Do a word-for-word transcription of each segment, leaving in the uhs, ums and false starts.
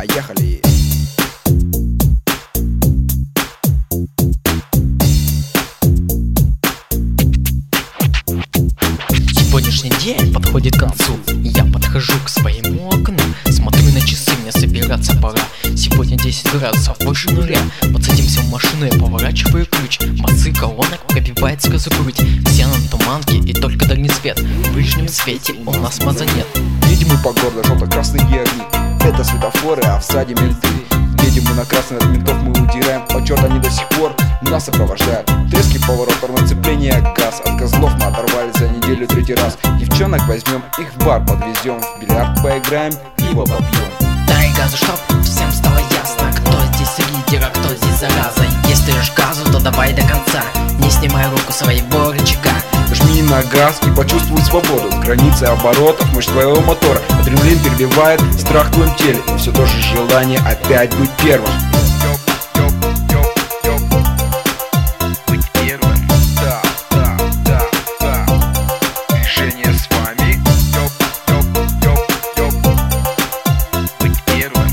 Поехали! Сегодняшний день подходит к концу. Я подхожу к своему окну, смотрю на часы, мне собираться пора. Сегодня десять градусов выше нуля. Подсадимся в машину, я поворачиваю ключ. Массы колонок пробивает сквозь грудь. Все на туманке и только дальний свет. В ближнем свете у нас маза нет. Едем мы по городу, желто-красные огни. Это светофоры, а в саде менты. Едем мы на красный, от ментов мы удираем. А черт, они до сих пор нас сопровождают. Трески поворот, нацепление, газ. От козлов мы оторвались за неделю третий раз. Девчонок возьмем, их в бар подвезем. В бильярд поиграем, пиво попьем. Дай газу, чтоб всем стало ясно, кто здесь лидер, а кто здесь зараза. Если жишь газу, то давай до конца, не снимай руку своего рычага. Жми на газ и почувствуй свободу. Границы оборотов мышц твоего мотора. Адреналин перебивает страх в твоем теле. И все то же желание опять быть первым. Быть первым. Да, да, да, да. Движение с вами. Быть первым.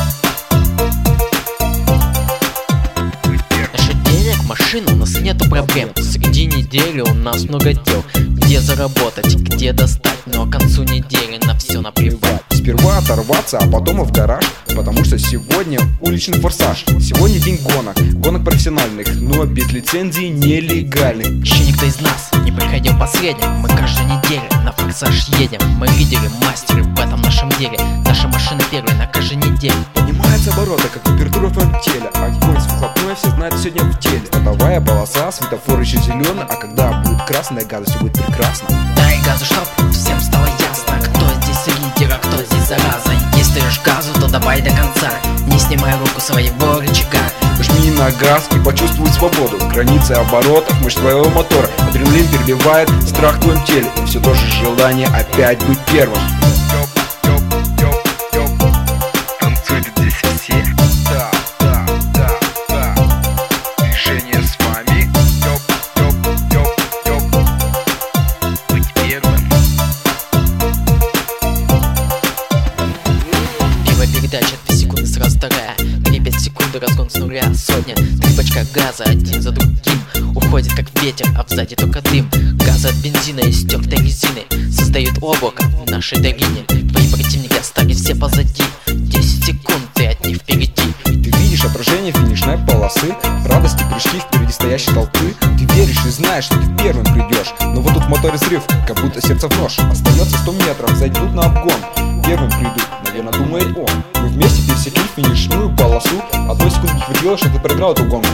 Быть первым. Наша денег, машина, у нас нету проблем. Среди недели у нас много дел. Где заработать, где достать, но к концу недели на все наплевать. Сперва оторваться, а потом и в гараж. Потому что сегодня уличный форсаж. Сегодня день гонок, гонок профессиональных, но без лицензии нелегальных. Еще никто из нас не приходил последним. Мы каждую неделю на форсаж едем. Мы лидеры, мастеры в этом нашем деле. Наша машина первая на каждой неделе. Поднимается обороты, как температура в твоем теле. Огонь с выхлопной, все знают сегодня в деле. Стартовая полоса, светофор еще зеленый. А когда будет красная газа, все будет прекрасно. Дай газу, чтоб всем стало ясно, кто здесь лидер, а кто здесь зараза. Если жишь газу, то давай до конца, не снимай руку своего рычага. Жми на газ и почувствуй свободу. Границы оборотов мышц твоего мотора. Адреналин перебивает страх в твоем теле. И все то же желание опять быть первым. Танцуют здесь все. Да, да, да, да. Движение с вами. Быть первым. Первая передача, две секунды, сразу вторая. Две пять секунды, разгон с нуля, сотня. Три бачка газа, один за другим. Уходит как ветер, а сзади только дым. Газ от бензина и стертой резины создают облако в нашей долине. Твои противники остались все позади. Десять секунд, ты от них впереди. Ты видишь отражение финишной полосы, радости, прыжки впереди стоящей толпы. Ты веришь и знаешь, что ты первым придешь. Но вот тут в моторе взрыв, как будто сердце в нож. Остается сто метров, зайдут на обгон. Первым придут, наверное, думает он. Мы вместе пересекли финишную полосу. Одной секунды не хватило, что ты проиграл эту гонку.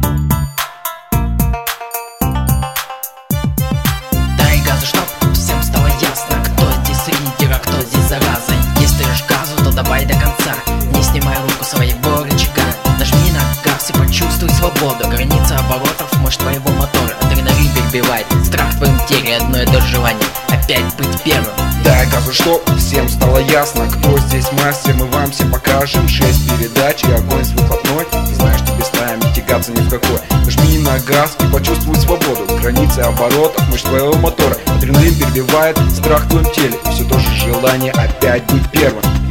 Дай газу, чтоб всем стало ясно, кто здесь лидер, а кто здесь зараза. Если жишь газу, то давай до конца, не снимай руку своего рычага. Нажми на газ и почувствуй свободу. Граница оборотов мышц твоего мотора. Адреналин перебивает страх в твоем теле. Одно и то же желание опять быть первым. Дай газу, чтоб всем стало ясно, кто здесь мастер, мы вам всем покажем. Шесть передач и огонь с выхлопной. Ты знаешь, тебе с нами тягаться ни в какой. Жми на газ и почувствуй свободу. Границы оборотов мышц твоего мотора. Адреналин перебивает страх в твоем теле. И все то же желание опять быть первым.